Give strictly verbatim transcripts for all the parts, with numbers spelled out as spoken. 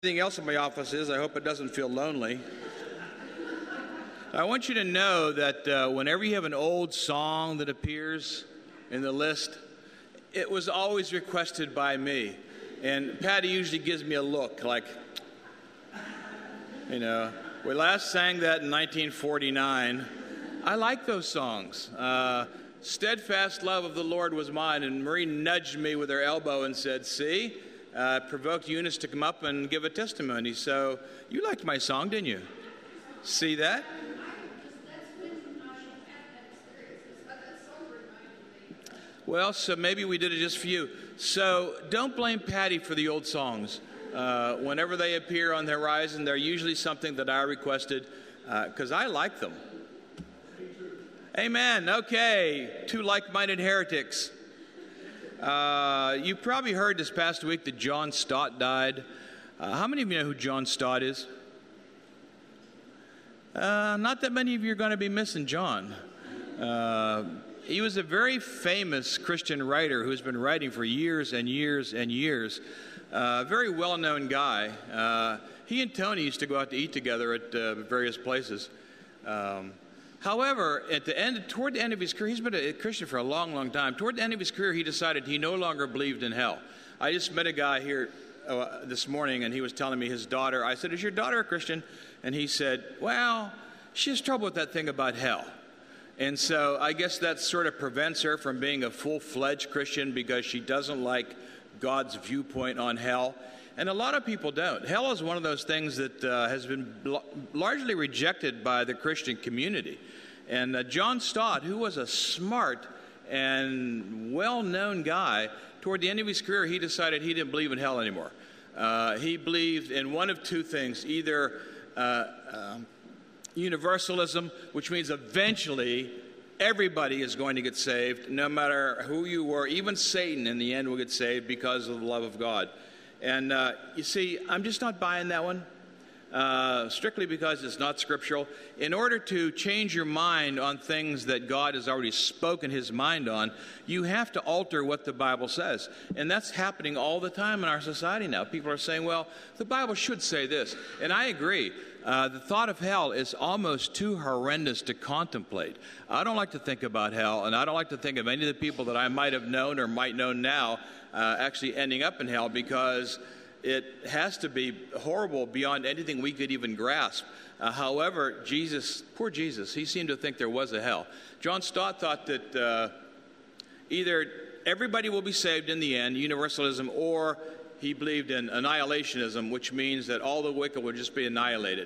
Everything else in my office is. I hope it doesn't feel lonely. I want you to know that uh, whenever you have an old song that appears in the list, it was always requested by me. And Patty usually gives me a look like, you know, we last sang that in nineteen forty-nine. I like those songs. Uh, Steadfast Love of the Lord was mine, and Marie nudged me with her elbow and said, see? Uh, provoked Eunice to come up and give a testimony. So you liked my song, didn't you? See that? Well, so maybe we did it just for you. So don't blame Patty for the old songs. Uh, whenever they appear on the horizon, they're usually something that I requested because uh, I like them. Amen. Okay. Two like-minded heretics. Uh, you probably heard this past week that John Stott died. Uh, how many of you know who John Stott is? Uh, not that many of you are going to be missing John. Uh, he was a very famous Christian writer who's been writing for years and years and years. A uh, very well-known guy. Uh, he and Tony used to go out to eat together at uh, various places. Um, However, at the end, toward the end of his career, he's been a Christian for a long, long time. Toward the end of his career, he decided he no longer believed in hell. I just met a guy here uh, this morning, and he was telling me his daughter. I said, is your daughter a Christian? And he said, well, she has trouble with that thing about hell. And so I guess that sort of prevents her from being a full-fledged Christian because she doesn't like God's viewpoint on hell. And a lot of people don't. Hell is one of those things that uh, has been bl- largely rejected by the Christian community. And uh, John Stott, who was a smart and well-known guy, toward the end of his career, he decided he didn't believe in hell anymore. Uh, he believed in one of two things, either uh, um, universalism, which means eventually everybody is going to get saved, no matter who you were. Even Satan, in the end, will get saved because of the love of God. And uh, you see, I'm just not buying that one, uh, strictly because it's not scriptural. In order to change your mind on things that God has already spoken his mind on, you have to alter what the Bible says. And that's happening all the time in our society now. People are saying, well, the Bible should say this. And I agree. Uh, the thought of hell is almost too horrendous to contemplate. I don't like to think about hell, and I don't like to think of any of the people that I might have known or might know now uh, actually ending up in hell, because it has to be horrible beyond anything we could even grasp. Uh, however, Jesus, poor Jesus, he seemed to think there was a hell. John Stott thought that uh, either everybody will be saved in the end, universalism, or he believed in annihilationism, which means that all the wicked will just be annihilated.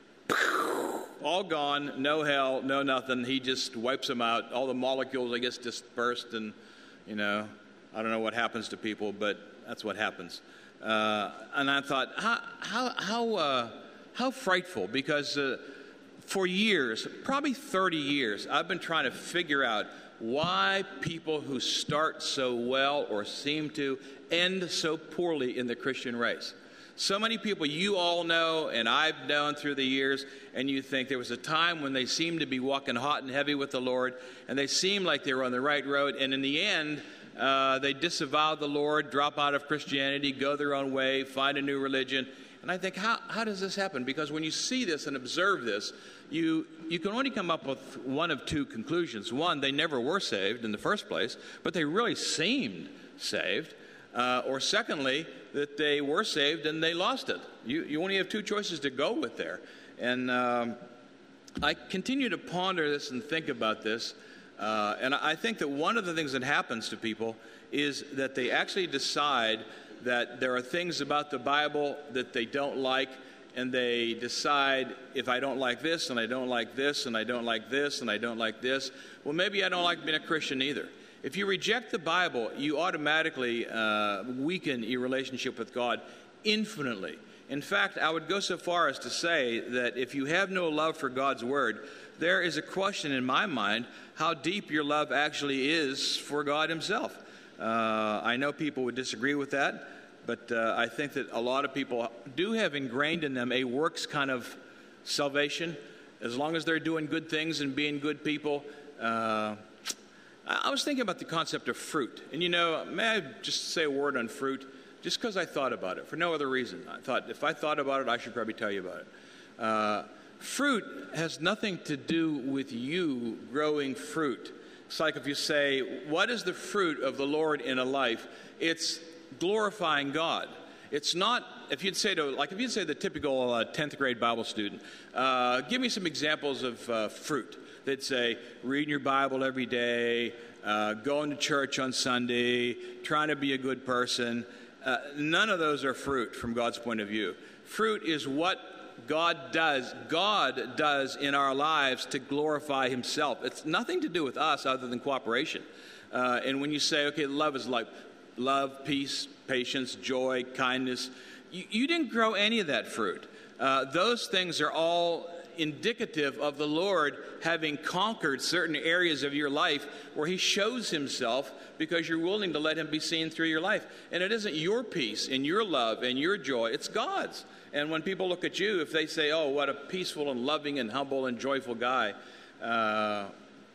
All gone, no hell, no nothing. He just wipes them out. All the molecules, I guess, dispersed, and, you know, I don't know what happens to people, but that's what happens. Uh, and I thought, how how how, uh, how frightful, because uh, for years, probably thirty years, I've been trying to figure out why people who start so well or seem to end so poorly in the Christian race. So many people you all know and I've known through the years, and you think there was a time when they seemed to be walking hot and heavy with the Lord, and they seemed like they were on the right road, and in the end, uh, they disavow the Lord, drop out of Christianity, go their own way, find a new religion. And I think, how, how does this happen? Because when you see this and observe this, you you can only come up with one of two conclusions. One, they never were saved in the first place, but they really seemed saved. Uh, or secondly, that they were saved and they lost it. You, you only have two choices to go with there. And um, I continue to ponder this and think about this. Uh, and I think that one of the things that happens to people is that they actually decide that there are things about the Bible that they don't like, and they decide, if I don't like this, and I don't like this, and I don't like this, and I don't like this, well, maybe I don't like being a Christian either. If you reject the Bible, you automatically uh, weaken your relationship with God infinitely. In fact, I would go so far as to say that if you have no love for God's Word, there is a question in my mind how deep your love actually is for God himself. Uh, I know people would disagree with that, but uh, I think that a lot of people do have ingrained in them a works kind of salvation. As long as they're doing good things and being good people. Uh, I was thinking about the concept of fruit. And, you know, may I just say a word on fruit? just because I thought about it, for no other reason. I thought, if I thought about it, I should probably tell you about it. Uh, fruit has nothing to do with you growing fruit. It's like if you say, what is the fruit of the Lord in a life? It's glorifying God. It's not, if you'd say to, like if you'd say the typical uh, tenth grade Bible student, uh, give me some examples of uh, fruit. They'd say, reading your Bible every day, uh, going to church on Sunday, trying to be a good person. Uh, none of those are fruit from God's point of view. Fruit is what God does, God does in our lives to glorify himself. It's nothing to do with us other than cooperation. Uh, and when you say, okay, love is like love, peace, patience, joy, kindness, you, you didn't grow any of that fruit. Uh, those things are all indicative of the Lord having conquered certain areas of your life where he shows himself because you're willing to let him be seen through your life. And it isn't your peace and your love and your joy, it's God's. And when people look at you, if they say, oh, what a peaceful and loving and humble and joyful guy, uh,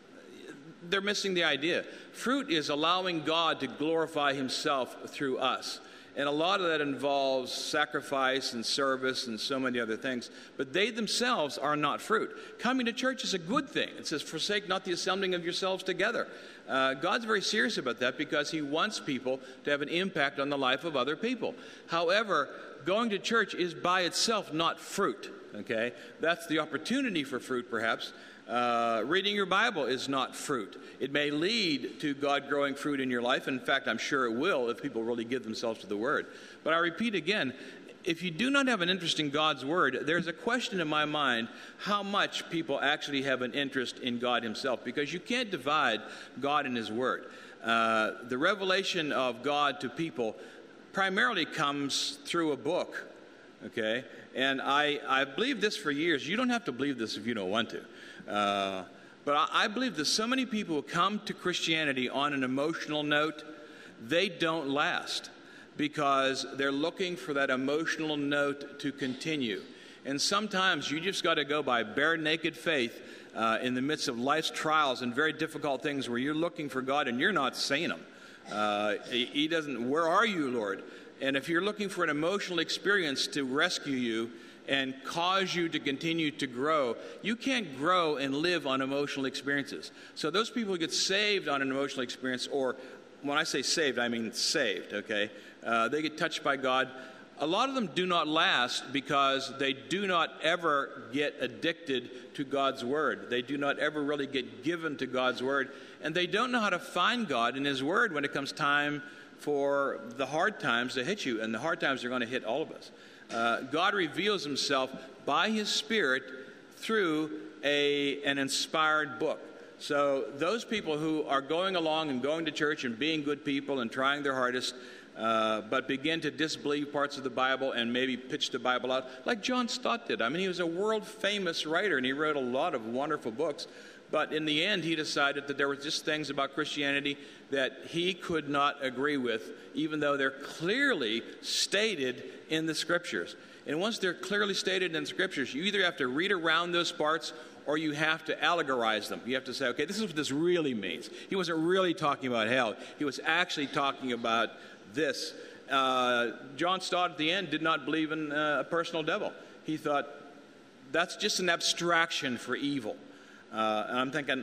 they're missing the idea. Fruit is allowing God to glorify himself through us. And a lot of that involves sacrifice and service and so many other things. But they themselves are not fruit. Coming to church is a good thing. It says, forsake not the assembling of yourselves together. Uh, God's very serious about that because he wants people to have an impact on the life of other people. However, going to church is by itself not fruit. Okay? That's the opportunity for fruit, perhaps. Uh, reading your Bible is not fruit. It may lead to God growing fruit in your life. In fact, I'm sure it will if people really give themselves to the Word. But I repeat again, if you do not have an interest in God's Word, there's a question in my mind how much people actually have an interest in God himself, because you can't divide God and his Word. Uh, the revelation of God to people primarily comes through a book, okay? And I, I believe this for years. You don't have to believe this if you don't want to. Uh, but I, I believe that so many people who come to Christianity on an emotional note, they don't last because they're looking for that emotional note to continue. And sometimes you just got to go by bare naked faith uh, in the midst of life's trials and very difficult things where you're looking for God and you're not seeing him. Uh, he, he doesn't, where are you, Lord? And if you're looking for an emotional experience to rescue you and cause you to continue to grow, you can't grow and live on emotional experiences. So those people who get saved on an emotional experience, or when I say saved, I mean saved, okay? Uh, they get touched by God. A lot of them do not last because they do not ever get addicted to God's Word. They do not ever really get given to God's Word. And they don't know how to find God in his Word when it comes time for the hard times to hit you. And the hard times are going to hit all of us. Uh, God reveals himself by his Spirit through a, an inspired book. So those people who are going along and going to church and being good people and trying their hardest, uh, but begin to disbelieve parts of the Bible and maybe pitch the Bible out, like John Stott did. I mean, he was a world-famous writer, and he wrote a lot of wonderful books. But in the end, he decided that there were just things about Christianity that he could not agree with, even though they're clearly stated in the Scriptures. And once they're clearly stated in the Scriptures, you either have to read around those parts or you have to allegorize them. You have to say, okay, this is what this really means. He wasn't really talking about hell. He was actually talking about this. Uh, John Stott at the end did not believe in uh, a personal devil. He thought, that's just an abstraction for evil. Uh, and I'm thinking,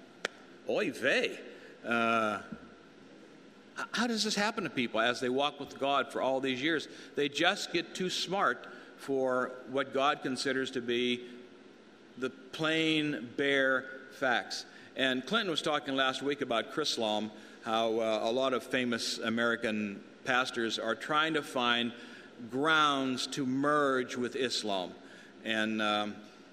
oy vey. Uh, how does this happen to people as they walk with God for all these years? They just get too smart for what God considers to be the plain, bare facts. And Clinton was talking last week about Chrislam, how uh, a lot of famous American pastors are trying to find grounds to merge with Islam. And um,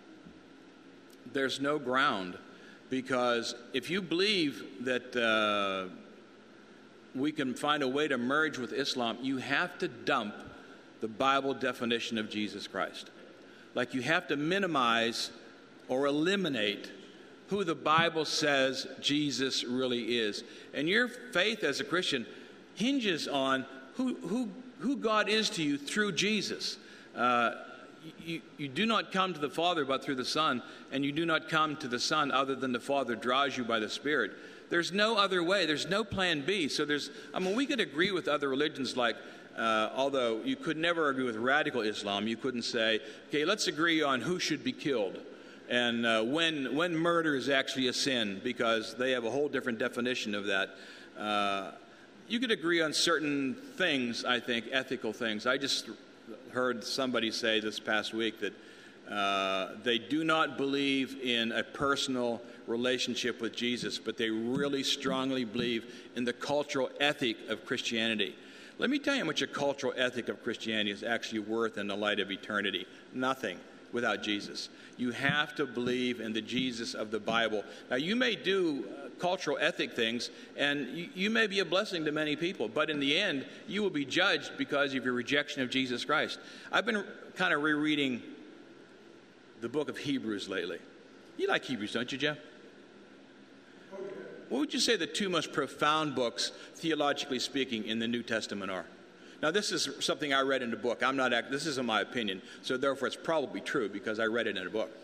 there's no ground, because if you believe that uh, we can find a way to merge with Islam, you have to dump the Bible definition of Jesus Christ. Like, you have to minimize or eliminate who the Bible says Jesus really is. And your faith as a Christian hinges on who who, who God is to you through Jesus. Uh, You, you do not come to the Father but through the Son, and you do not come to the Son other than the Father draws you by the Spirit. There's no other way. There's no plan B. So there's, I mean, we could agree with other religions like Uh, although you could never agree with radical Islam, you couldn't say, okay, let's agree on who should be killed and uh, when when murder is actually a sin, because they have a whole different definition of that. Uh, you could agree on certain things, I think, ethical things. I just heard somebody say this past week that uh, they do not believe in a personal relationship with Jesus, but they really strongly believe in the cultural ethic of Christianity. Let me tell you how much a cultural ethic of Christianity is actually worth in the light of eternity. Nothing without Jesus. You have to believe in the Jesus of the Bible. Now, you may do uh, cultural ethic things, and you, you may be a blessing to many people, but in the end, you will be judged because of your rejection of Jesus Christ. I've been kind of rereading the book of Hebrews lately. You like Hebrews, don't you, Jeff? What would you say the two most profound books, theologically speaking, in the New Testament are? Now, this is something I read in a book. I'm not. This isn't my opinion, so therefore it's probably true because I read it in a book.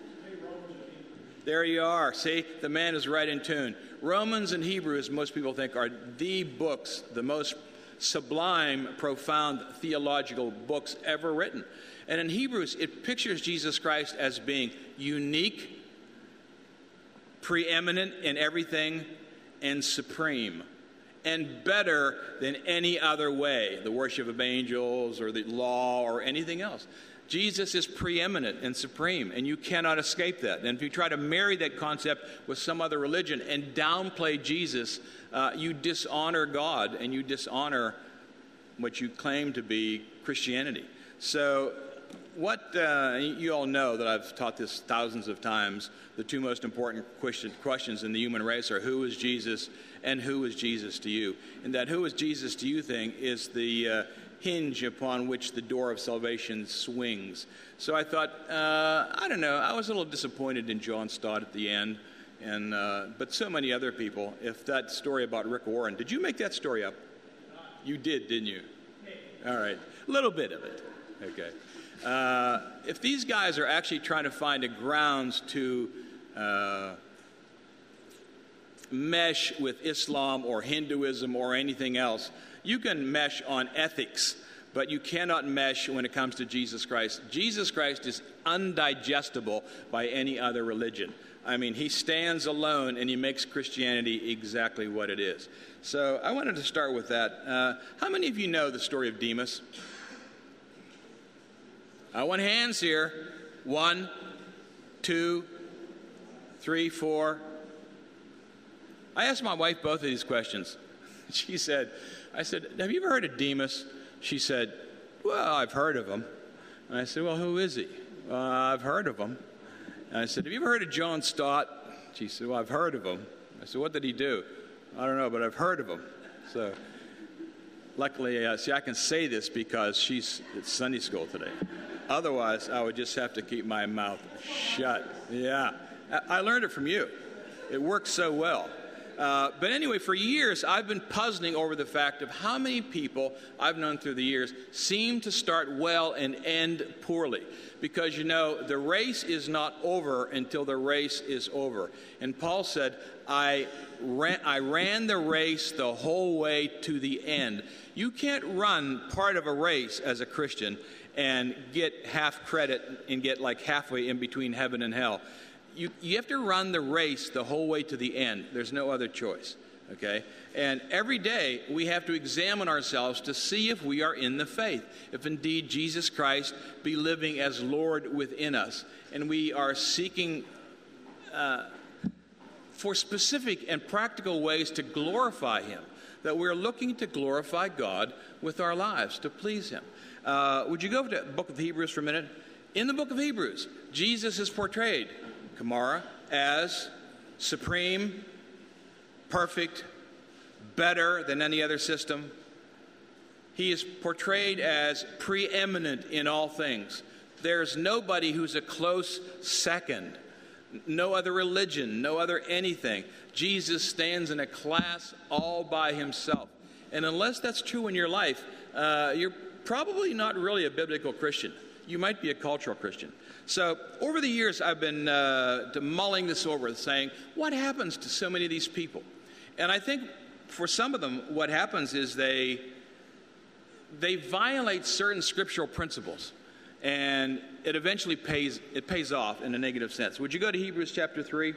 There you are. See, the man is right in tune. Romans and Hebrews, most people think, are the books, the most sublime, profound theological books ever written. And in Hebrews, it pictures Jesus Christ as being unique, preeminent in everything, and supreme, and better than any other way, the worship of angels or the law or anything else. Jesus is preeminent and supreme, and you cannot escape that. And if you try to marry that concept with some other religion and downplay Jesus, uh, you dishonor God and you dishonor what you claim to be Christianity. So what, uh, you all know that I've taught this thousands of times, the two most important question, questions in the human race are who is Jesus and who is Jesus to you? And that who is Jesus to you thing is the uh, hinge upon which the door of salvation swings. So I thought, uh, I don't know, I was a little disappointed in John Stott at the end, and uh, but so many other people. If that story about Rick Warren, did you make that story up? You did, didn't you? All right, a little bit of it. Okay. Uh, if these guys are actually trying to find a grounds to uh, mesh with Islam or Hinduism or anything else, you can mesh on ethics, but you cannot mesh when it comes to Jesus Christ. Jesus Christ is undigestible by any other religion. I mean, he stands alone and he makes Christianity exactly what it is. So I wanted to start with that. Uh, how many of you know the story of Demas? I want hands here. One, two, three, four. I asked my wife both of these questions. She said, I said, have you ever heard of Demas? She said, well, I've heard of him. And I said, well, who is he? Uh, I've heard of him. And I said, have you ever heard of John Stott? She said, well, I've heard of him. I said, what did he do? I don't know, but I've heard of him. So luckily, uh, see, I can say this because she's at Sunday school today. Otherwise, I would just have to keep my mouth shut. Yeah. I learned it from you. It works so well. Uh, but anyway, for years, I've been puzzling over the fact of how many people I've known through the years seem to start well and end poorly. Because, you know, the race is not over until the race is over. And Paul said, I ran, I ran the race the whole way to the end. You can't run part of a race as a Christian and get half credit and get like halfway in between heaven and hell. You, you have to run the race the whole way to the end. There's no other choice, okay? And every day we have to examine ourselves to see if we are in the faith, if indeed Jesus Christ be living as Lord within us. And we are seeking uh, for specific and practical ways to glorify Him, that we're looking to glorify God with our lives, to please Him. Uh, would you go to the book of Hebrews for a minute? In the book of Hebrews, Jesus is portrayed, Kamara, as supreme, perfect, better than any other system. He is portrayed as preeminent in all things. There's nobody who's a close second. No other religion, no other anything. Jesus stands in a class all by himself. And unless that's true in your life, uh, you're probably not really a biblical Christian. You might be a cultural Christian. So over the years, I've been uh, mulling this over, saying, what happens to so many of these people? And I think for some of them, what happens is they they violate certain scriptural principles, and it eventually pays it pays off in a negative sense. Would you go to Hebrews chapter three?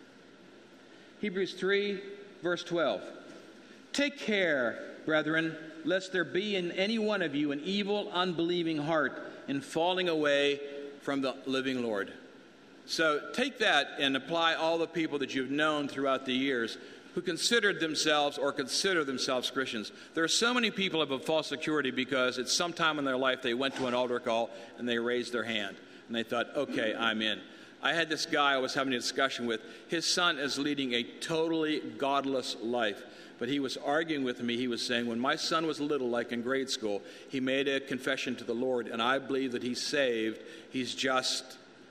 Hebrews three, verse twelve. Take care, brethren, lest there be in any one of you an evil, unbelieving heart in falling away from the living Lord. So take that and apply all the people that you've known throughout the years who considered themselves or consider themselves Christians. There are so many people who have a false security because at some time in their life they went to an altar call and they raised their hand and they thought, okay, I'm in. I had this guy I was having a discussion with. His son is leading a totally godless life. But he was arguing with me. He was saying, when my son was little, like in grade school, he made a confession to the Lord, and I believe that he's saved. He's just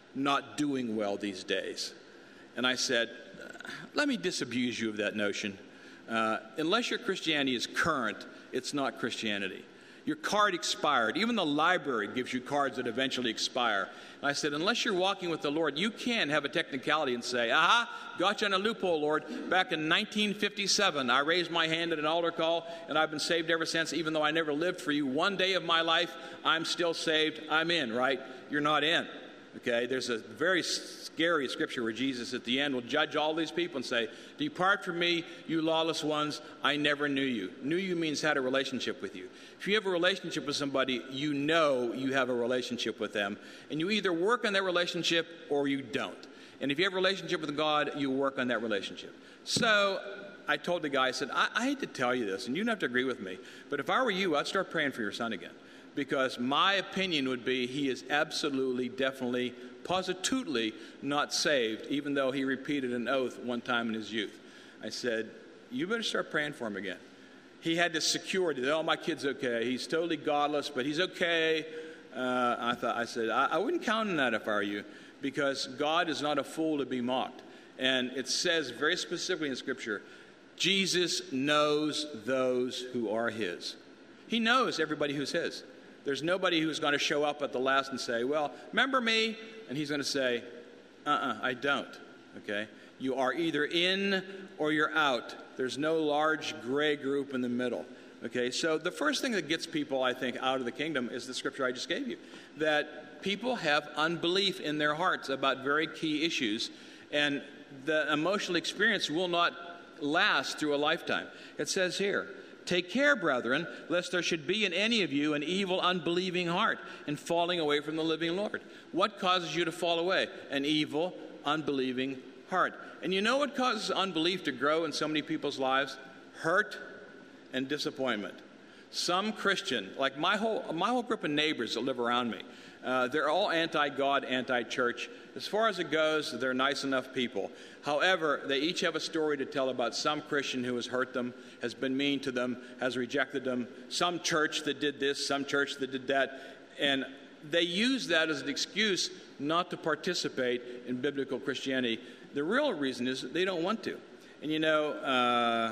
not doing well these days. And I said, let me disabuse you of that notion. Uh, unless your Christianity is current, it's not Christianity. Your card expired. Even the library gives you cards that eventually expire. And I said, unless you're walking with the Lord, you can have a technicality and say, aha, got you on a loophole, Lord. Back in nineteen fifty-seven, I raised my hand at an altar call, and I've been saved ever since, even though I never lived for you. One day of my life, I'm still saved. I'm in, right? You're not in. Okay, there's a very scary scripture where Jesus at the end will judge all these people and say, depart from me, you lawless ones, I never knew you. Knew you means had a relationship with you. If you have a relationship with somebody, you know you have a relationship with them. And you either work on that relationship or you don't. And if you have a relationship with God, you work on that relationship. So I told the guy, I said, I, I hate to tell you this, and you don't have to agree with me, but if I were you, I'd start praying for your son again. Because my opinion would be he is absolutely, definitely, positively not saved, even though he repeated an oath one time in his youth. I said, you better start praying for him again. He had this security that, oh, my kid's okay. He's totally godless, but he's okay. Uh, I thought, I said, I, I wouldn't count on that if I were you, because God is not a fool to be mocked. And it says very specifically in Scripture, Jesus knows those who are his. He knows everybody who's his. There's nobody who's going to show up at the last and say, well, remember me? And he's going to say, uh-uh, I don't, okay? You are either in or you're out. There's no large gray group in the middle, okay? So the first thing that gets people, I think, out of the kingdom is the scripture I just gave you, that people have unbelief in their hearts about very key issues, and the emotional experience will not last through a lifetime. It says here, take care, brethren, lest there should be in any of you an evil, unbelieving heart and falling away from the living Lord. What causes you to fall away? An evil, unbelieving heart. And you know what causes unbelief to grow in so many people's lives? Hurt and disappointment. Some Christian, like my whole my whole group of neighbors that live around me, uh, they're all anti-God, anti-church. As far as it goes, they're nice enough people. However, they each have a story to tell about some Christian who has hurt them, has been mean to them, has rejected them, some church that did this, some church that did that, and they use that as an excuse not to participate in biblical Christianity. The real reason is they don't want to. And you know, uh,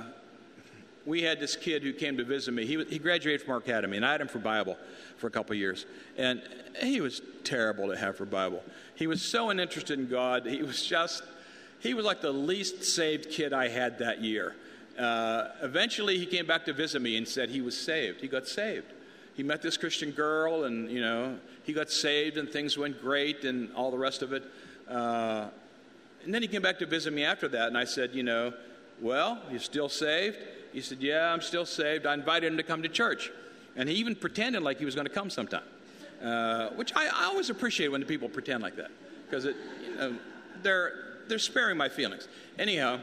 we had this kid who came to visit me. He, he graduated from our academy, and I had him for Bible for a couple of years. And he was terrible to have for Bible. He was so uninterested in God. He was just, he was like the least saved kid I had that year. Uh, eventually, he came back to visit me and said he was saved. He got saved. He met this Christian girl, and, you know, he got saved, and things went great, and all the rest of it. Uh, and then he came back to visit me after that, and I said, you know, well, you still saved? He said, yeah, I'm still saved. I invited him to come to church. And he even pretended like he was going to come sometime, uh, which I, I always appreciate when the people pretend like that, because it, you know, they're, they're sparing my feelings. Anyhow,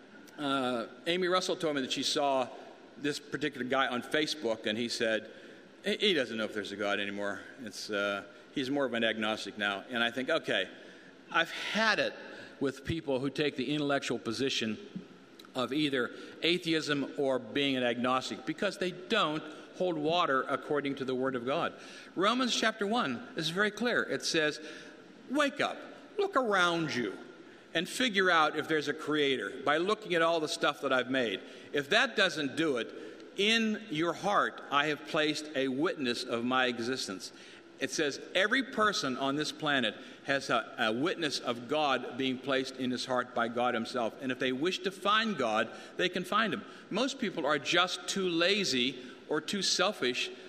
uh, Amy Russell told me that she saw this particular guy on Facebook, and he said, he doesn't know if there's a God anymore. It's uh, he's more of an agnostic now. And I think, okay, I've had it with people who take the intellectual position of either atheism or being an agnostic, because they don't hold water according to the Word of God. Romans chapter one is very clear. It says, wake up, look around you, and figure out if there's a creator by looking at all the stuff that I've made. If that doesn't do it, in your heart I have placed a witness of my existence. It says every person on this planet has a, a witness of God being placed in his heart by God himself. And if they wish to find God, they can find him. Most people are just too lazy or too selfish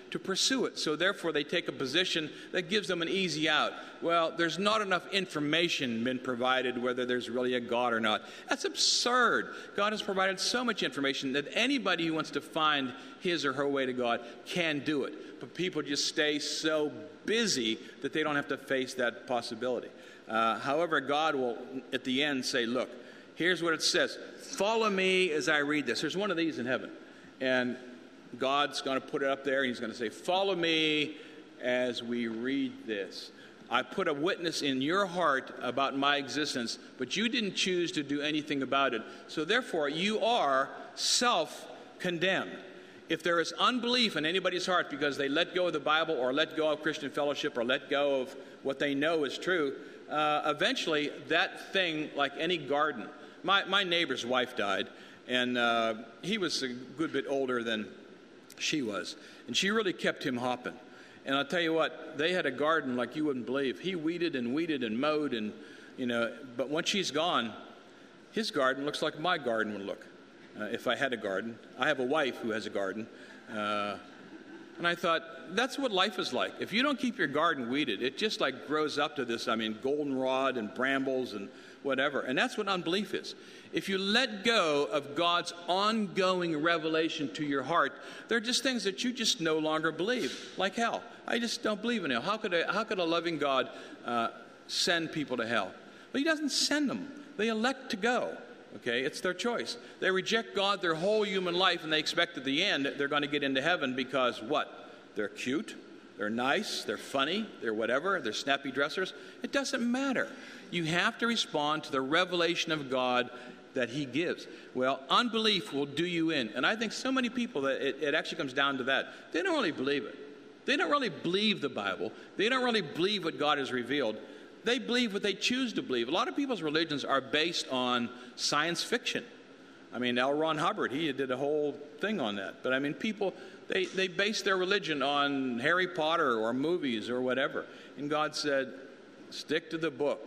to pursue it. So therefore, they take a position that gives them an easy out. Well, there's not enough information been provided whether there's really a God or not. That's absurd. God has provided so much information that anybody who wants to find his or her way to God can do it. But people just stay so busy that they don't have to face that possibility. Uh, however, God will, at the end, say, look, here's what it says. Follow me as I read this. There's one of these in heaven. And God's going to put it up there, and he's going to say, follow me as we read this. I put a witness in your heart about my existence, but you didn't choose to do anything about it. So therefore, you are self-condemned. If there is unbelief in anybody's heart because they let go of the Bible or let go of Christian fellowship or let go of what they know is true, uh, eventually that thing, like any garden. My, my neighbor's wife died, and uh, he was a good bit older than she was, and she really kept him hopping. And I'll tell you what, they had a garden like you wouldn't believe. He weeded and weeded and mowed, and you know. But once she's gone, his garden looks like my garden would look uh, if I had a garden. I have a wife who has a garden, uh, and I thought that's what life is like. If you don't keep your garden weeded, it just like grows up to this. I mean, goldenrod and brambles and whatever. And that's what unbelief is. If you let go of God's ongoing revelation to your heart, they're just things that you just no longer believe, like hell. I just don't believe in hell. How could a, how could a loving God uh, send people to hell? Well, he doesn't send them. They elect to go. Okay, it's their choice. They reject God their whole human life, and they expect at the end they're going to get into heaven because what? They're cute, they're nice, they're funny, they're whatever, they're snappy dressers. It doesn't matter. You have to respond to the revelation of God that he gives. Well, unbelief will do you in. And I think so many people, that it, it actually comes down to that. They don't really believe it. They don't really believe the Bible. They don't really believe what God has revealed. They believe what they choose to believe. A lot of people's religions are based on science fiction. I mean, L. Ron Hubbard, he did a whole thing on that. But I mean, people, they, they base their religion on Harry Potter or movies or whatever. And God said, stick to the book.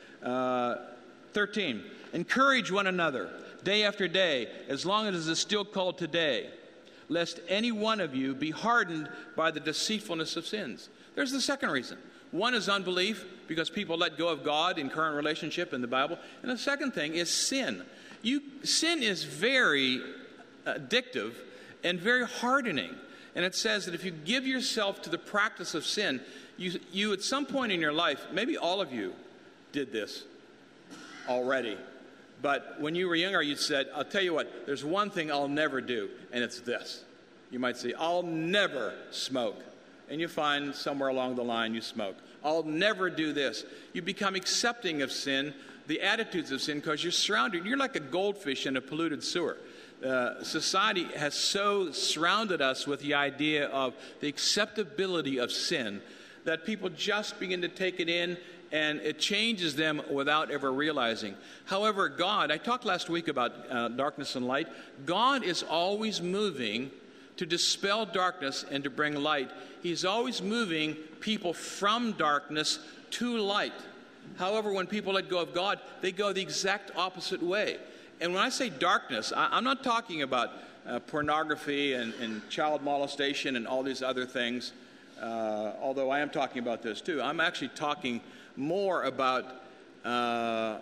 Uh, thirteen, encourage one another day after day, as long as it is still called today, lest any one of you be hardened by the deceitfulness of sins. There's the second reason. One is unbelief, because people let go of God in current relationship in the Bible. And the second thing is sin. You, sin is very addictive and very hardening. And it says that if you give yourself to the practice of sin, you, you at some point in your life, maybe all of you did this already. But when you were younger, you said, I'll tell you what, there's one thing I'll never do, and it's this. You might say, I'll never smoke. And you find somewhere along the line you smoke. I'll never do this. You become accepting of sin, the attitudes of sin, because you're surrounded. You're like a goldfish in a polluted sewer. Uh, society has so surrounded us with the idea of the acceptability of sin that people just begin to take it in, and it changes them without ever realizing. However, God, I talked last week about uh, darkness and light. God is always moving to dispel darkness and to bring light. He's always moving people from darkness to light. However, when people let go of God, they go the exact opposite way. And when I say darkness, I, I'm not talking about uh, pornography and, and child molestation and all these other things, uh, although I am talking about this too. I'm actually talking more about uh,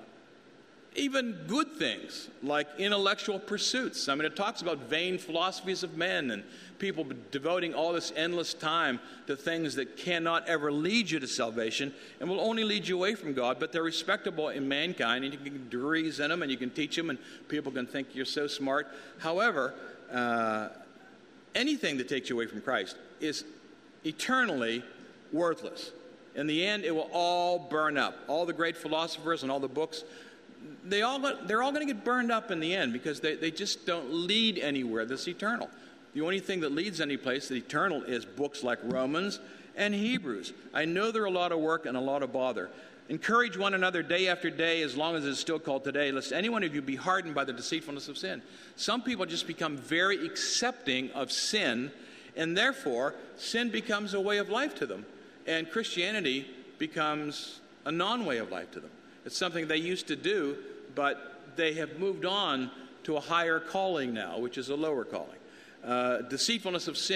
even good things like intellectual pursuits. I mean, it talks about vain philosophies of men and people devoting all this endless time to things that cannot ever lead you to salvation and will only lead you away from God, but they're respectable in mankind, and you can get degrees in them and you can teach them and people can think you're so smart. However, uh, anything that takes you away from Christ is eternally worthless. In the end, it will all burn up. All the great philosophers and all the books, they all, they're all going to get burned up in the end because they, they just don't lead anywhere that's eternal. The only thing that leads any place that's eternal is books like Romans and Hebrews. I know they're a lot of work and a lot of bother. Encourage one another day after day, as long as it's still called today, lest any one of you be hardened by the deceitfulness of sin. Some people just become very accepting of sin, and therefore sin becomes a way of life to them. And Christianity becomes a non-way of life to them. It's something they used to do, but they have moved on to a higher calling now, which is a lower calling. Uh, deceitfulness of sin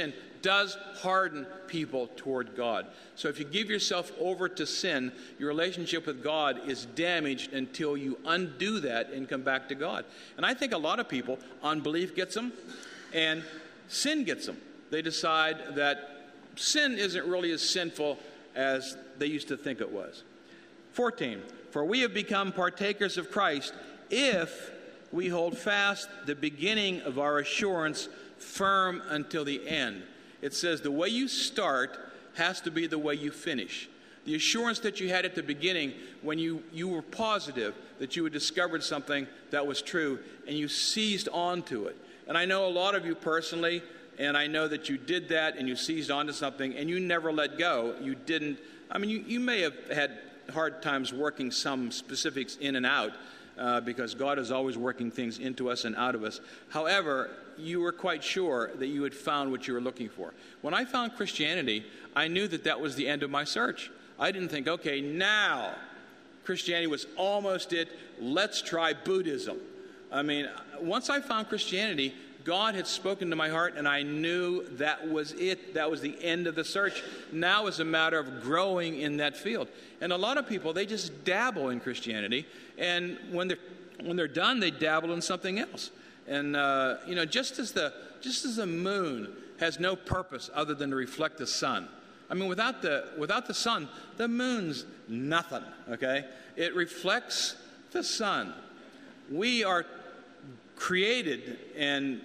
does harden people toward God. So if you give yourself over to sin, your relationship with God is damaged until you undo that and come back to God. And I think a lot of people, unbelief gets them and sin gets them. They decide that sin isn't really as sinful as they used to think it was. fourteen, for we have become partakers of Christ if we hold fast the beginning of our assurance firm until the end. It says the way you start has to be the way you finish. The assurance that you had at the beginning when you, you were positive that you had discovered something that was true and you seized onto it. And I know a lot of you personally, and I know that you did that and you seized onto something and you never let go. You didn't, I mean, you, you may have had hard times working some specifics in and out, Uh, because God is always working things into us and out of us. However, you were quite sure that you had found what you were looking for. When I found Christianity, I knew that that was the end of my search. I didn't think, okay, now Christianity was almost it. Let's try Buddhism. I mean, once I found Christianity, God had spoken to my heart, and I knew that was it. That was the end of the search. Now it's a matter of growing in that field. And a lot of people, they just dabble in Christianity, and when they're when they're done, they dabble in something else. And uh, you know, just as the just as the moon has no purpose other than to reflect the sun. I mean, without the without the sun, the moon's nothing. Okay, it reflects the sun. We are created and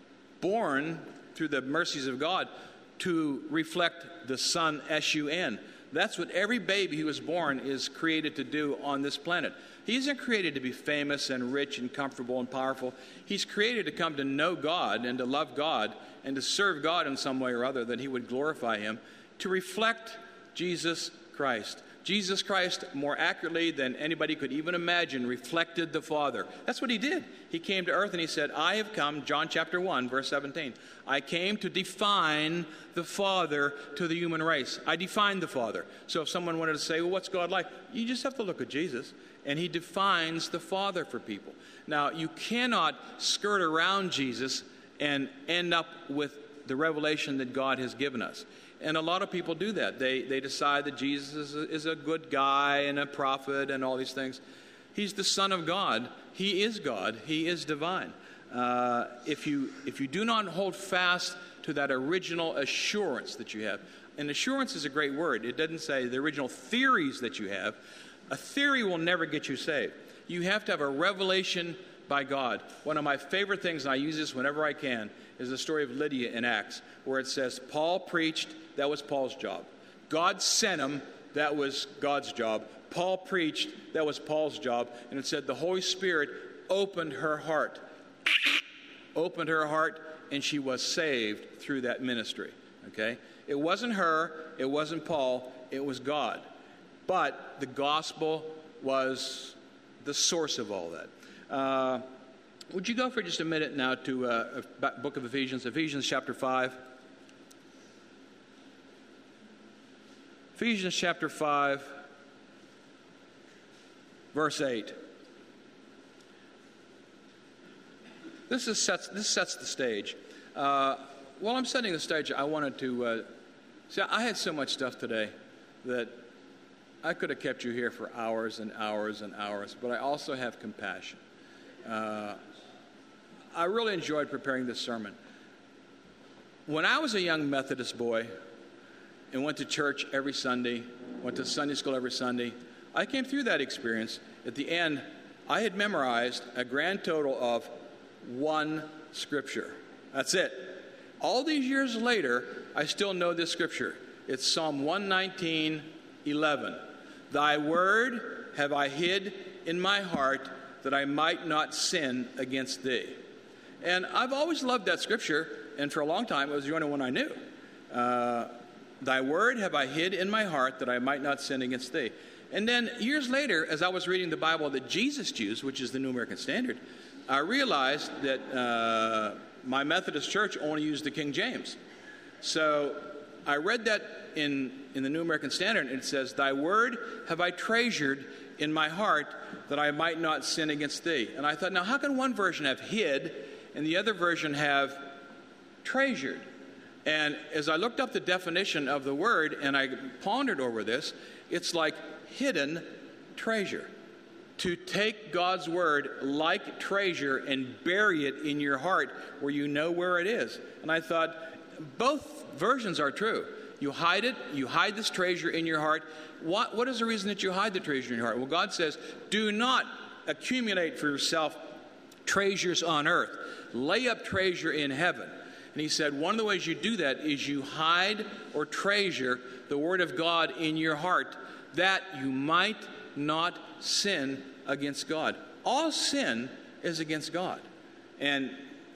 born through the mercies of God to reflect the sun, S U N. That's what every baby who was born is created to do on this planet. He isn't created to be famous and rich and comfortable and powerful. He's created to come to know God and to love God and to serve God in some way or other, that he would glorify him, to reflect Jesus Christ. Jesus Christ, more accurately than anybody could even imagine, reflected the Father. That's what he did. He came to earth and he said, I have come, John chapter one, verse seventeen, I came to define the Father to the human race. I defined the Father. So if someone wanted to say, well, what's God like? You just have to look at Jesus, and he defines the Father for people. Now, you cannot skirt around Jesus and end up with the revelation that God has given us. And a lot of people do that. They they decide that Jesus is a, is a good guy and a prophet and all these things. He's the Son of God. He is God. He is divine. Uh, if you if you do not hold fast to that original assurance that you have, and assurance is a great word. It doesn't say the original theories that you have. A theory will never get you saved. You have to have a revelation by God. One of my favorite things, and I use this whenever I can, is the story of Lydia in Acts, where it says Paul preached. That was Paul's job. God sent him. That was God's job. Paul preached. That was Paul's job. And it said the Holy Spirit opened her heart. Opened her heart, and she was saved through that ministry. Okay? It wasn't her. It wasn't Paul. It was God. But the gospel was the source of all that. Uh, would you go for just a minute now to uh, a book of Ephesians, Ephesians chapter five. Ephesians chapter five, verse eight. This is sets this sets the stage. Uh, while I'm setting the stage, I wanted to uh, see. I had so much stuff today that I could have kept you here for hours and hours and hours. But I also have compassion. Uh, I really enjoyed preparing this sermon. When I was a young Methodist boy and went to church every Sunday, went to Sunday school every Sunday, I came through that experience. At the end, I had memorized a grand total of one scripture. That's it. All these years later, I still know this scripture. It's Psalm one nineteen, eleven. Thy word have I hid in my heart that I might not sin against thee. And I've always loved that scripture, and for a long time it was the only one I knew. Uh, Thy word have I hid in my heart that I might not sin against thee. And then years later, as I was reading the Bible that Jesus used, which is the New American Standard, I realized that uh, my Methodist church only used the King James. So I read that in, in the New American Standard, and it says, Thy word have I treasured in my heart that I might not sin against thee. And I thought, now how can one version have hid and the other version have treasured? And as I looked up the definition of the word and I pondered over this, it's like hidden treasure. To take God's word like treasure and bury it in your heart where you know where it is. And I thought, both versions are true. You hide it, you hide this treasure in your heart. What, what is the reason that you hide the treasure in your heart? Well, God says, do not accumulate for yourself treasures on earth. Lay up treasure in heaven. And he said, one of the ways you do that is you hide or treasure the word of God in your heart, that you might not sin against God. All sin is against God. And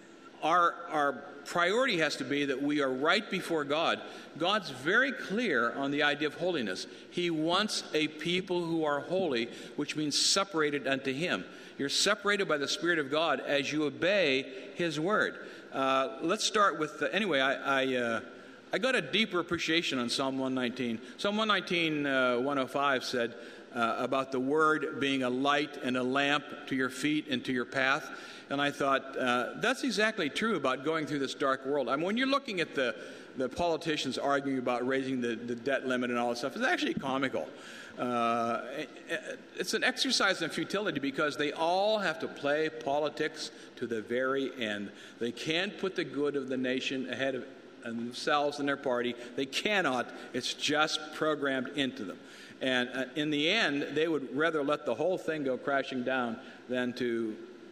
our, our priority has to be that we are right before God. God's very clear on the idea of holiness. He wants a people who are holy, which means separated unto him. You're separated by the Spirit of God as you obey his word. Uh, let's start with, uh, anyway, I I, uh, I got a deeper appreciation on Psalm one nineteen. Psalm one nineteen, uh, one oh five said uh, about the word being a light and a lamp to your feet and to your path. And I thought, uh, that's exactly true about going through this dark world. I mean, when you're looking at the, the politicians arguing about raising the, the debt limit and all that stuff, it's actually comical. Uh, it's an exercise in futility because they all have to play politics to the very end. They can't put the good of the nation ahead of themselves and their party. They cannot. It's just programmed into them. And uh, in the end, they would rather let the whole thing go crashing down than to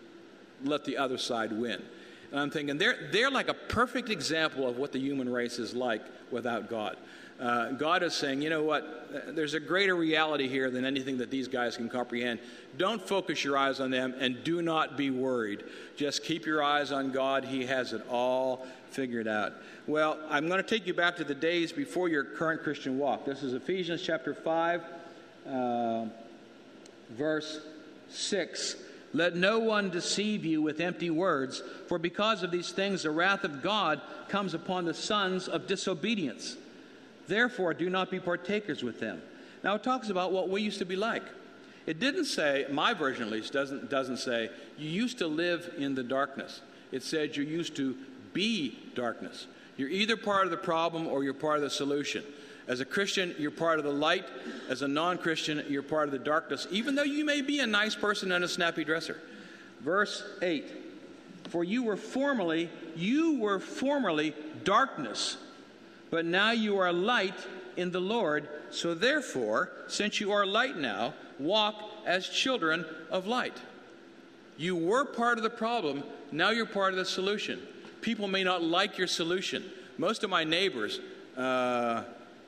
let the other side win. And I'm thinking, they're, they're like a perfect example of what the human race is like without God. Uh, God is saying, you know what, there's a greater reality here than anything that these guys can comprehend. Don't focus your eyes on them and do not be worried. Just keep your eyes on God. He has it all figured out. Well, I'm going to take you back to the days before your current Christian walk. This is Ephesians chapter five, uh, verse six. Let no one deceive you with empty words, for because of these things the wrath of God comes upon the sons of disobedience. Therefore, do not be partakers with them. Now, it talks about what we used to be like. It didn't say, my version at least, doesn't, doesn't say, you used to live in the darkness. It said you used to be darkness. You're either part of the problem or you're part of the solution. As a Christian, you're part of the light. As a non-Christian, you're part of the darkness, even though you may be a nice person and a snappy dresser. Verse eight, for you were formerly, you were formerly darkness, but now you are light in the Lord. So therefore, since you are light now, walk as children of light. You were part of the problem. Now you're part of the solution. People may not like your solution. Most of my neighbors, uh,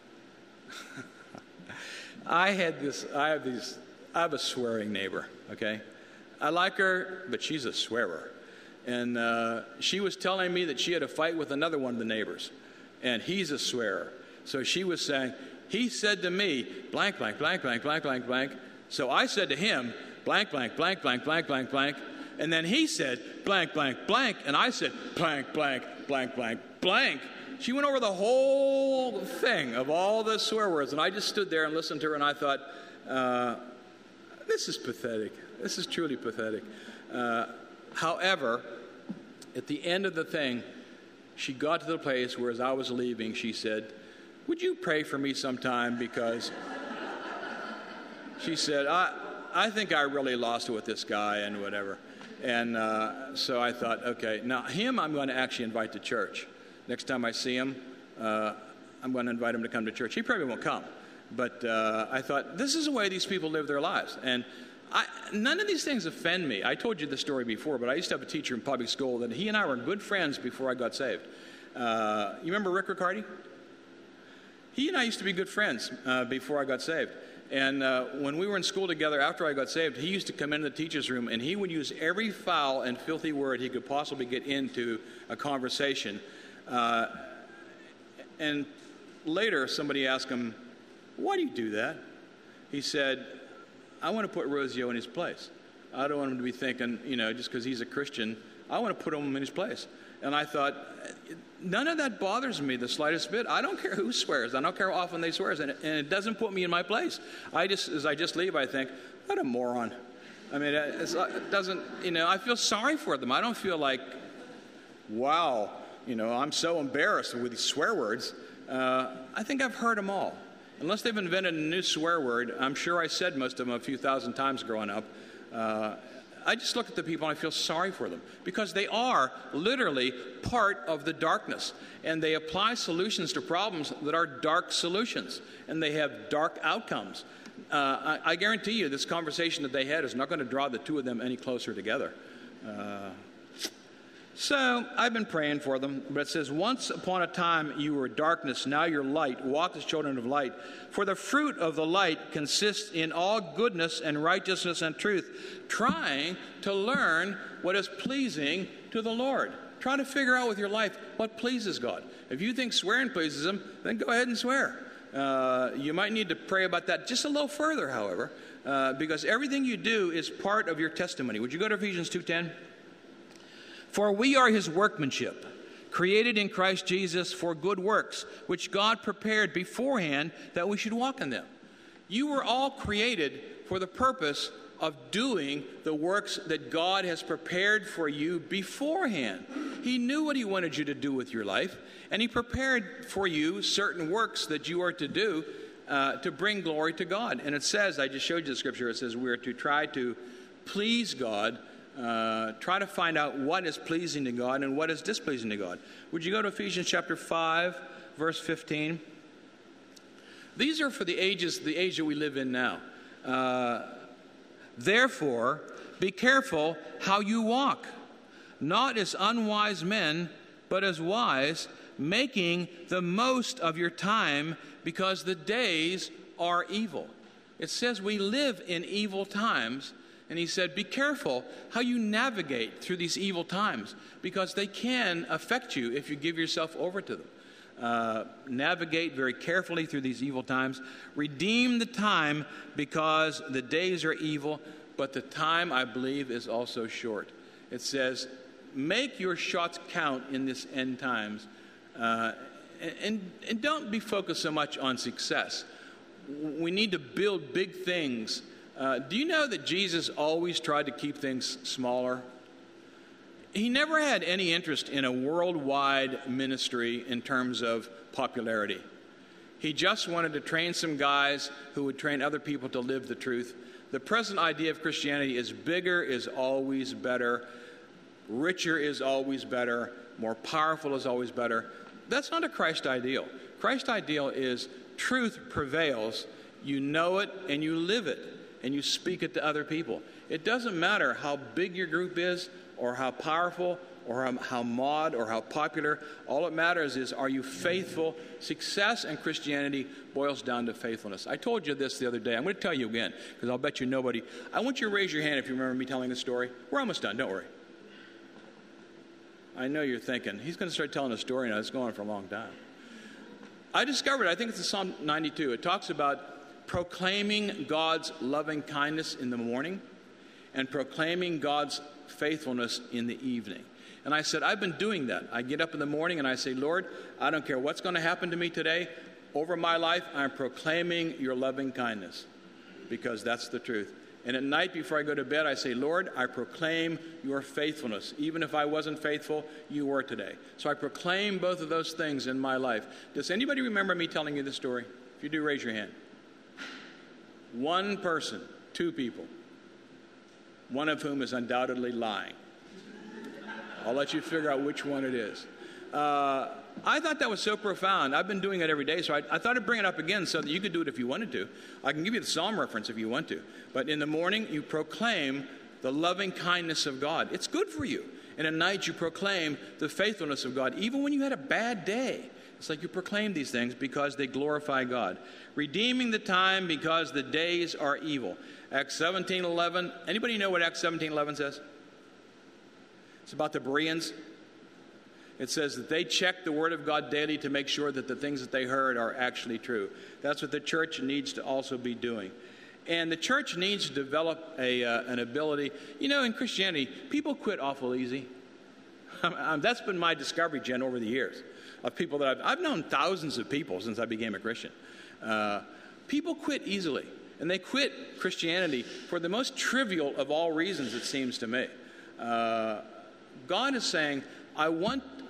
I had this, I have these, I have a swearing neighbor, okay? I like her, but she's a swearer. And uh, she was telling me that she had a fight with another one of the neighbors. And he's a swearer. So she was saying, he said to me, blank, blank, blank, blank, blank, blank, blank. So I said to him, blank, blank, blank, blank, blank, blank, blank. And then he said, blank, blank, blank. And I said, blank, blank, blank, blank, blank. She went over the whole thing of all the swear words. And I just stood there and listened to her. And I thought, uh, this is pathetic. This is truly pathetic. Uh, however, at the end of the thing, she got to the place where, as I was leaving, she said, would you pray for me sometime? Because she said, I, I think I really lost it with this guy and whatever. And uh, so I thought, okay, now him I'm going to actually invite to church. Next time I see him, uh, I'm going to invite him to come to church. He probably won't come. But uh, I thought, this is the way these people live their lives. And I, none of these things offend me. I told you the story before, but I used to have a teacher in public school that he and I were good friends before I got saved. Uh, you remember Rick Riccardi? He and I used to be good friends uh, before I got saved. And uh, when we were in school together after I got saved, he used to come into the teacher's room and he would use every foul and filthy word he could possibly get into a conversation. Uh, and later somebody asked him, why do you do that? He said, I want to put Rosio in his place. I don't want him to be thinking, you know, just because he's a Christian, I want to put him in his place. And I thought, none of that bothers me the slightest bit. I don't care who swears. I don't care how often they swear. And it, and it doesn't put me in my place. I just, as I just leave, I think, what a moron. I mean, it's, it doesn't, you know, I feel sorry for them. I don't feel like, wow, you know, I'm so embarrassed with these swear words. Uh, I think I've heard them all. Unless they've invented a new swear word, I'm sure I said most of them a few thousand times growing up. Uh, I just look at the people and I feel sorry for them because they are literally part of the darkness, and they apply solutions to problems that are dark solutions, and they have dark outcomes. Uh, I, I guarantee you this conversation that they had is not going to draw the two of them any closer together. Uh, so I've been praying for them, but it says, once upon a time you were darkness, now you're light. Walk as children of light. For the fruit of the light consists in all goodness and righteousness and truth, trying to learn what is pleasing to the Lord. Try to figure out with your life what pleases God. If you think swearing pleases Him, then go ahead and swear. Uh, you might need to pray about that just a little further, however, uh, because everything you do is part of your testimony. Would you go to Ephesians two ten? For we are His workmanship, created in Christ Jesus for good works, which God prepared beforehand that we should walk in them. You were all created for the purpose of doing the works that God has prepared for you beforehand. He knew what He wanted you to do with your life, and He prepared for you certain works that you are to do uh, to bring glory to God. And it says, I just showed you the scripture, it says we are to try to please God. Uh, try to find out what is pleasing to God and what is displeasing to God. Would you go to Ephesians chapter five, verse fifteen? These are for the ages, the age that we live in now. Uh, Therefore, be careful how you walk, not as unwise men, but as wise, making the most of your time, because the days are evil. It says we live in evil times. And he said, be careful how you navigate through these evil times, because they can affect you if you give yourself over to them. Uh, navigate very carefully through these evil times. Redeem the time, because the days are evil, but the time, I believe, is also short. It says, make your shots count in this end times, uh, and, and don't be focused so much on success. We need to build big things. Uh, do you know that Jesus always tried to keep things smaller? He never had any interest in a worldwide ministry in terms of popularity. He just wanted to train some guys who would train other people to live the truth. The present idea of Christianity is bigger is always better, richer is always better, more powerful is always better. That's not a Christ ideal. Christ ideal is truth prevails, you know it and you live it, and you speak it to other people. It doesn't matter how big your group is, or how powerful, or how, how mod, or how popular. All it matters is, are you faithful? Success in Christianity boils down to faithfulness. I told you this the other day. I'm going to tell you again, because I'll bet you nobody. I want you to raise your hand if you remember me telling the story. We're almost done. Don't worry. I know you're thinking, he's going to start telling a story now. It's going on for a long time. I discovered, I think it's in Psalm ninety-two. It talks about proclaiming God's loving kindness in the morning and proclaiming God's faithfulness in the evening. And I said, I've been doing that. I get up in the morning and I say, Lord, I don't care what's going to happen to me today. Over my life, I'm proclaiming your loving kindness, because that's the truth. And at night before I go to bed, I say, Lord, I proclaim your faithfulness. Even if I wasn't faithful, you were today. So I proclaim both of those things in my life. Does anybody remember me telling you this story? If you do, raise your hand. One person, two people, one of whom is undoubtedly lying. I'll let you figure out which one it is. Uh, I thought that was so profound. I've been doing it every day, so I, I thought I'd bring it up again so that you could do it if you wanted to. I can give you the Psalm reference if you want to. But in the morning, you proclaim the loving kindness of God. It's good for you. And at night, you proclaim the faithfulness of God, even when you had a bad day. It's like you proclaim these things because they glorify God. Redeeming the time because the days are evil. Acts seventeen eleven. Anybody know what Acts seventeen eleven says? It's about the Bereans. It says that they checked the Word of God daily to make sure that the things that they heard are actually true. That's what the church needs to also be doing. And the church needs to develop a uh, an ability. You know, in Christianity, people quit awful easy. That's been my discovery, Jen, over the years. Of people that I've, I've known thousands of people since I became a Christian. Uh, people quit easily, and they quit Christianity for the most trivial of all reasons, it seems to me. Uh, God is saying, I want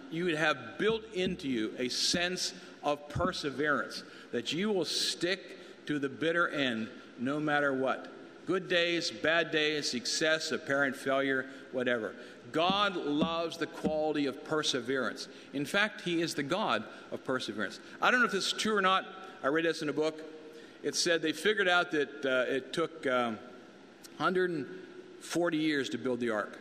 you would have built into you a sense of perseverance, that you will stick to the bitter end no matter what. Good days, bad days, success, apparent failure, whatever. God loves the quality of perseverance. In fact, he is the God of perseverance. I don't know if this is true or not. I read this in a book. It said they figured out that uh, it took um, one hundred forty years to build the ark.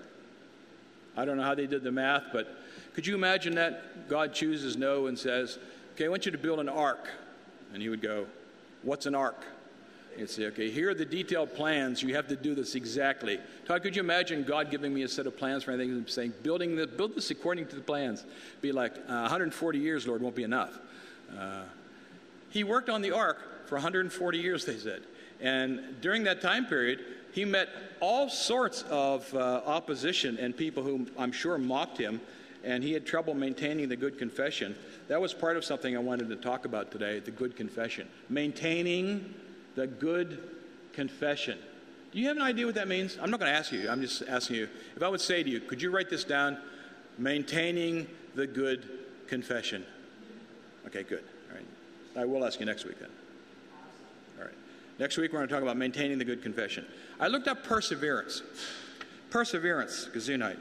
I don't know how they did the math, but could you imagine that? God chooses Noah and says, okay, I want you to build an ark. And he would go, what's an ark? You'd say, okay, here are the detailed plans. You have to do this exactly. Todd, could you imagine God giving me a set of plans for anything and saying, building the, build this according to the plans? Be like, uh, one hundred forty years, Lord, won't be enough. Uh, he worked on the ark for one hundred forty years, they said. And during that time period, he met all sorts of uh, opposition and people who I'm sure mocked him, and he had trouble maintaining the good confession. That was part of something I wanted to talk about today, the good confession. Maintaining the good confession. Do you have an idea what that means? I'm not going to ask you. I'm just asking you. If I would say to you, could you write this down? Maintaining the good confession. Okay, good. All right. I will ask you next week then. All right. Next week we're going to talk about maintaining the good confession. I looked up perseverance. Perseverance, Gesundheit.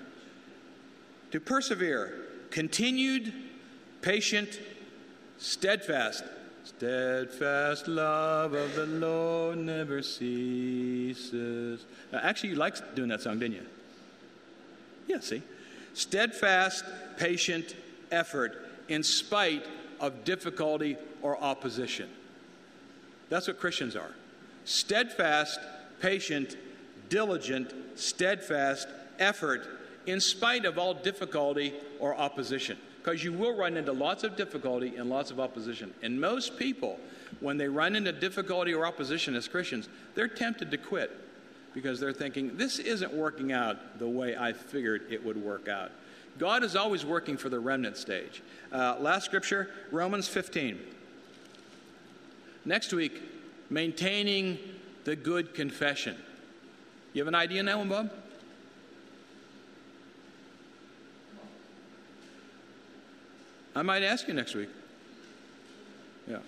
To persevere, continued, patient, steadfast. Steadfast love of the Lord never ceases. Now, actually, you liked doing that song, didn't you? Yeah, see? Steadfast, patient effort in spite of difficulty or opposition. That's what Christians are. Steadfast, patient, diligent, steadfast effort in spite of all difficulty or opposition. Because you will run into lots of difficulty and lots of opposition. And most people, when they run into difficulty or opposition as Christians, they're tempted to quit because they're thinking, this isn't working out the way I figured it would work out. God is always working for the remnant stage. Uh, last scripture, Romans fifteen. Next week, maintaining the good confession. You have an idea on that one, Bob? I might ask you next week. Yeah.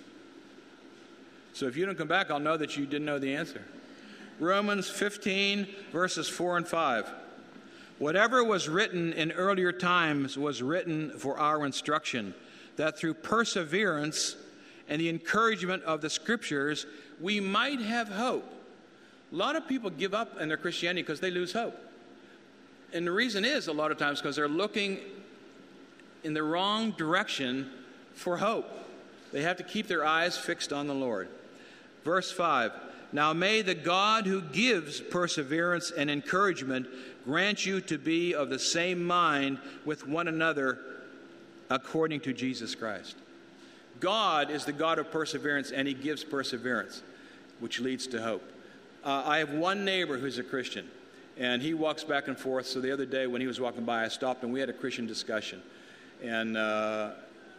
So if you don't come back, I'll know that you didn't know the answer. Romans fifteen, verses four and five. Whatever was written in earlier times was written for our instruction, that through perseverance and the encouragement of the Scriptures, we might have hope. A lot of people give up in their Christianity because they lose hope. And the reason is, a lot of times, because they're looking in the wrong direction for hope. They have to keep their eyes fixed on the Lord. Verse five, now may the God who gives perseverance and encouragement grant you to be of the same mind with one another according to Jesus Christ. God is the God of perseverance, and he gives perseverance, which leads to hope. Uh, I have one neighbor who's a Christian, and he walks back and forth. So the other day when he was walking by, I stopped and we had a Christian discussion. And uh,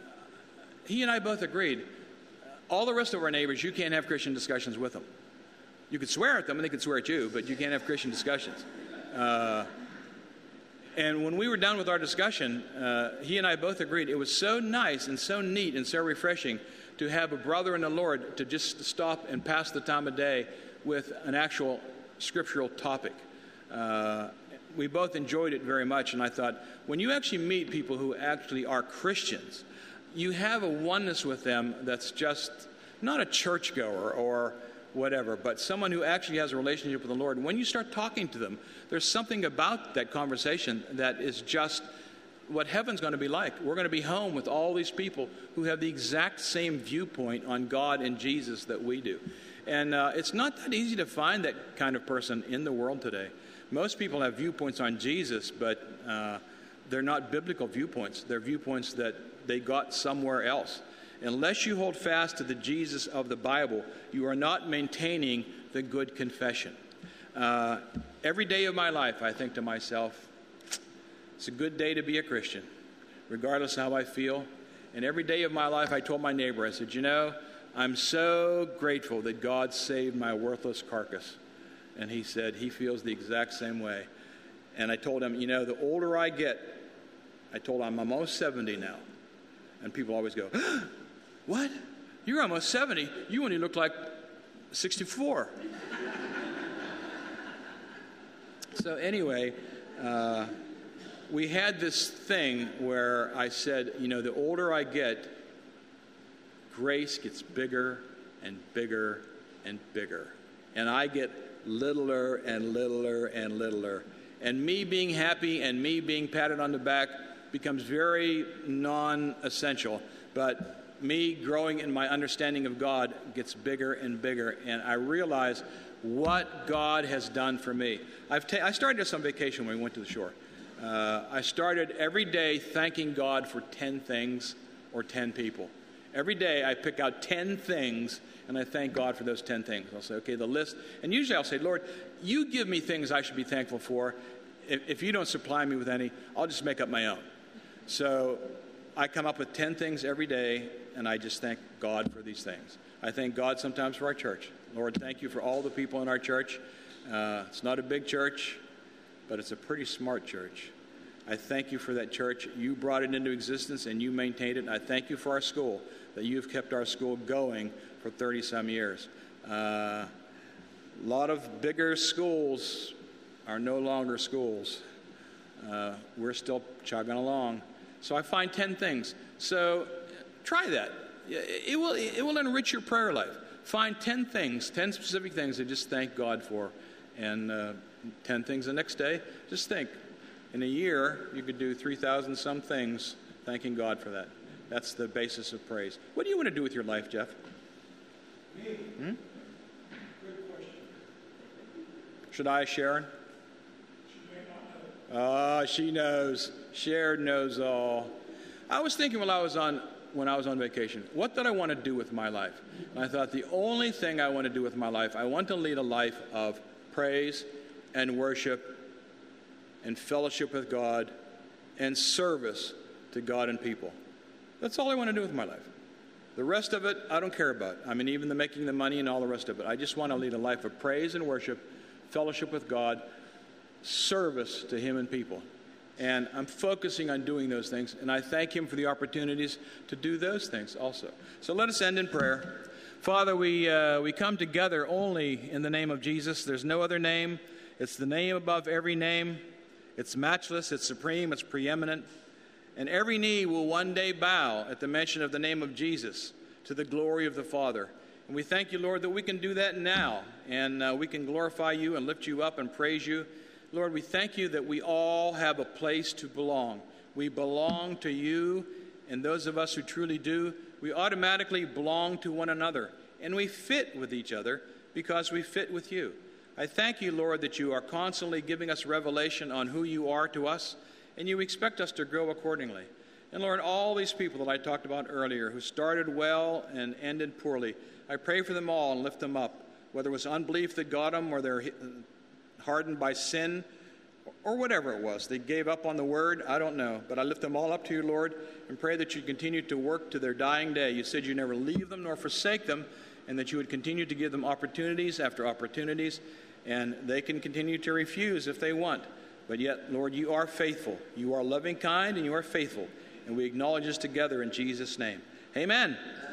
he and I both agreed, all the rest of our neighbors, you can't have Christian discussions with them. You could swear at them and they could swear at you, but you can't have Christian discussions. Uh, and when we were done with our discussion, uh, he and I both agreed it was so nice and so neat and so refreshing to have a brother in the Lord to just stop and pass the time of day with an actual scriptural topic. Uh, we both enjoyed it very much, and I thought, when you actually meet people who actually are Christians, you have a oneness with them that's just not a churchgoer or whatever, but someone who actually has a relationship with the Lord. And when you start talking to them, there's something about that conversation that is just what heaven's going to be like. We're going to be home with all these people who have the exact same viewpoint on God and Jesus that we do. And uh, it's not that easy to find that kind of person in the world today. Most people have viewpoints on Jesus, but uh, they're not biblical viewpoints. They're viewpoints that they got somewhere else. Unless you hold fast to the Jesus of the Bible, you are not maintaining the good confession. Uh, every day of my life, I think to myself, it's a good day to be a Christian, regardless of how I feel. And every day of my life, I told my neighbor, I said, you know, I'm so grateful that God saved my worthless carcass. And he said he feels the exact same way. And I told him, you know, the older I get, I told him I'm almost seventy now. And people always go, what? You're almost seventy. You only look like sixty-four. So anyway, uh, we had this thing where I said, you know, the older I get, grace gets bigger and bigger and bigger. And I get littler and littler and littler. And me being happy and me being patted on the back becomes very non-essential. But me growing in my understanding of God gets bigger and bigger. And I realize what God has done for me. I've ta- I started this on vacation when we went to the shore. Uh, I started every day thanking God for ten things or ten people. Every day I pick out ten things and I thank God for those ten things. I'll say, okay, the list. And usually I'll say, Lord, you give me things I should be thankful for. If, if you don't supply me with any, I'll just make up my own. So I come up with ten things every day and I just thank God for these things. I thank God sometimes for our church. Lord, thank you for all the people in our church. Uh, it's not a big church, but it's a pretty smart church. I thank you for that church. You brought it into existence and you maintained it. And I thank you for our school, that you've kept our school going for thirty-some years. Uh, a lot of bigger schools are no longer schools. Uh, we're still chugging along. So I find ten things. So try that. It will, it will enrich your prayer life. Find ten things, ten specific things to just thank God for. And uh, ten things the next day. Just think. In a year, you could do three thousand some things thanking God for that. That's the basis of praise. What do you want to do with your life, Jeff? Me? Hmm? Good question. Should I, Sharon? She may not know. Ah, she knows. Sharon knows all. I was thinking while I was on, when I was on vacation, what did I want to do with my life? And I thought the only thing I want to do with my life, I want to lead a life of praise and worship and fellowship with God and service to God and people. That's all I want to do with my life. The rest of it, I don't care about. I mean, even the making the money and all the rest of it. I just want to lead a life of praise and worship, fellowship with God, service to Him and people. And I'm focusing on doing those things, and I thank Him for the opportunities to do those things also. So let us end in prayer. Father, we uh, we come together only in the name of Jesus. There's no other name. It's the name above every name. It's matchless, it's supreme, it's preeminent. And every knee will one day bow at the mention of the name of Jesus to the glory of the Father. And we thank you, Lord, that we can do that now. And uh, we can glorify you and lift you up and praise you. Lord, we thank you that we all have a place to belong. We belong to you, and those of us who truly do, we automatically belong to one another. And we fit with each other because we fit with you. I thank you, Lord, that you are constantly giving us revelation on who you are to us, and you expect us to grow accordingly. And Lord, all these people that I talked about earlier who started well and ended poorly, I pray for them all and lift them up, whether it was unbelief that got them or they're hardened by sin or whatever it was. They gave up on the word. I don't know. But I lift them all up to you, Lord, and pray that you continue to work to their dying day. You said you never leave them nor forsake them, and that you would continue to give them opportunities after opportunities, and they can continue to refuse if they want. But yet, Lord, you are faithful. You are loving, kind, and you are faithful. And we acknowledge this together in Jesus' name. Amen.